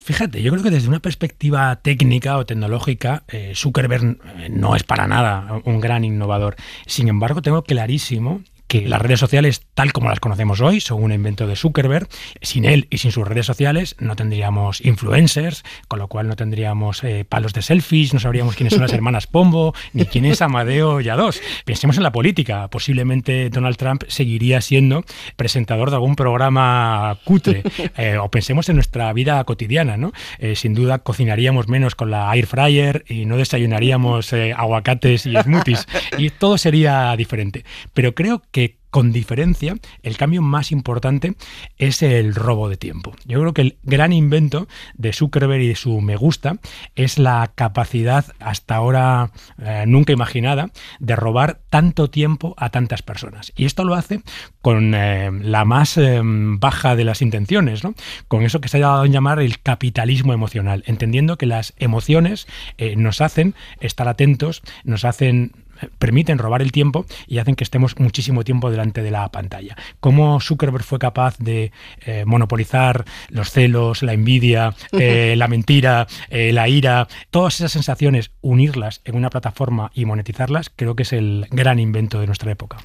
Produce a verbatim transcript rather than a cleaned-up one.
Fíjate, yo creo que desde una perspectiva técnica o tecnológica, eh, Zuckerberg eh, no es para nada un gran innovador. Sin embargo, tengo clarísimo que las redes sociales, tal como las conocemos hoy, son un invento de Zuckerberg. Sin él y sin sus redes sociales no tendríamos influencers, con lo cual no tendríamos eh, palos de selfies, no sabríamos quiénes son las hermanas Pombo, ni quién es Amadeo Yadós. Pensemos en la política. Posiblemente Donald Trump seguiría siendo presentador de algún programa cutre. Eh, o pensemos en nuestra vida cotidiana, ¿no? Eh, sin duda cocinaríamos menos con la air fryer y no desayunaríamos eh, aguacates y smoothies. Y todo sería diferente. Pero creo que con diferencia, el cambio más importante es el robo de tiempo. Yo creo que el gran invento de Zuckerberg y de su me gusta es la capacidad hasta ahora eh, nunca imaginada de robar tanto tiempo a tantas personas. Y esto lo hace con eh, la más eh, baja de las intenciones, ¿no? Con eso que se ha dado a llamar el capitalismo emocional, entendiendo que las emociones eh, nos hacen estar atentos, nos hacen permiten robar el tiempo y hacen que estemos muchísimo tiempo delante de la pantalla. ¿Cómo Zuckerberg fue capaz de eh, monopolizar los celos, la envidia, eh, la mentira, eh, la ira, todas esas sensaciones, unirlas en una plataforma y monetizarlas? Creo que es el gran invento de nuestra época.